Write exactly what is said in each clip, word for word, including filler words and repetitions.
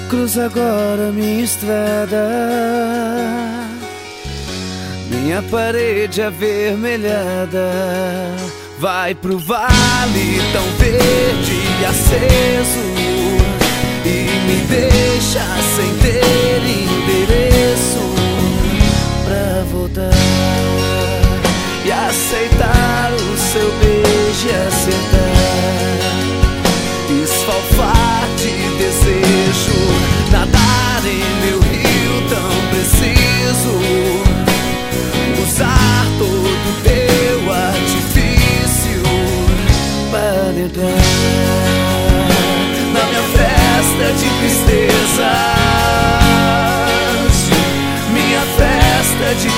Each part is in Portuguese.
Cruza agora minha estrada, minha parede avermelhada vai pro vale tão verde e aceso, e me deixa sem ter endereço pra voltar e aceitar o seu beijo e acertar, esfalfar de desejo, nadar em meu rio tão preciso, usar todo teu artifício para entrar na minha festa de tristezas, minha festa de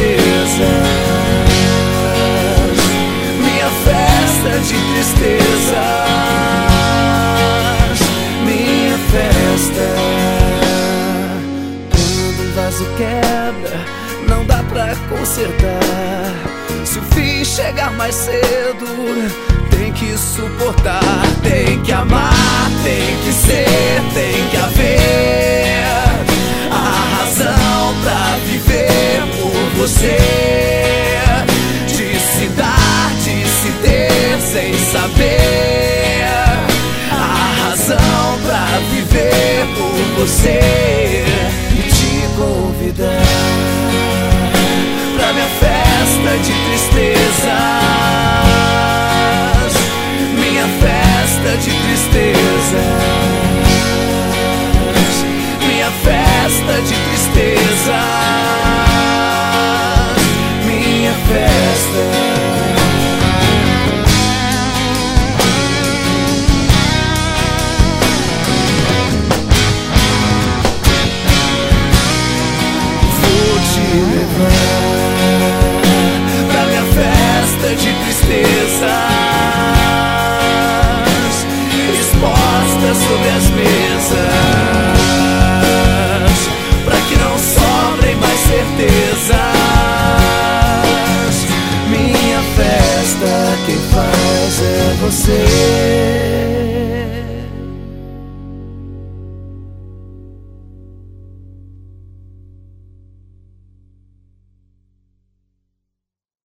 tristezas, minha festa de tristezas, minha festa. Quando um vaso quebra, não dá pra consertar. Se o fim chegar mais cedo, tem que suportar. Tem que amar, tem que ser, tem que haver a razão pra viver por você, de se dar, de se ter sem saber a razão pra viver por você, e te convidar pra minha festa de tristezas, minha festa de tristezas, minha festa de tristezas, minha festa. Pra minha festa de tristezas, expostas sobre as mesas, pra que não sobrem mais certezas. Minha festa, quem faz é você.